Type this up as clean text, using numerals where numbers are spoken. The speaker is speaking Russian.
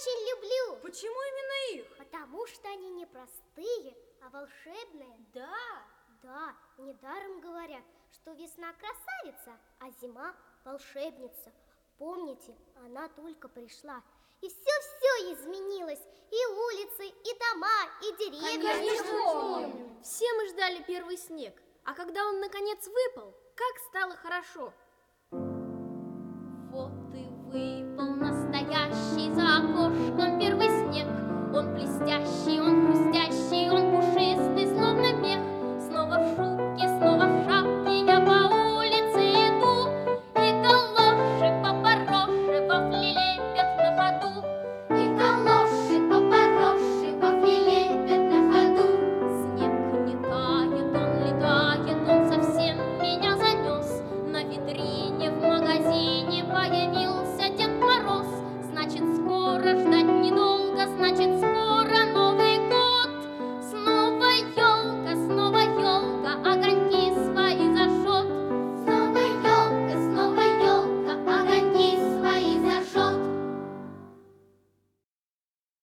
очень люблю. Почему именно их? Потому что они не простые, а волшебные. Да, недаром говорят, что весна красавица, а зима волшебница. Помните, она только пришла, и все изменилось. И улицы, и дома, и деревья. Конечно, помним. Все мы ждали первый снег, а когда он наконец выпал, как стало хорошо. Вот и выпал настоящий за окошком первый снег. Он блестящий, он хрустящий, он пушистый, словно мех. Снова в шубке, снова в шапке я по улице иду, и галоши попороши вафли лепят на ходу. И галоши попороши вафли лепят на ходу. Снег не тает, он летает, он совсем меня занес. На витрине в магазине появился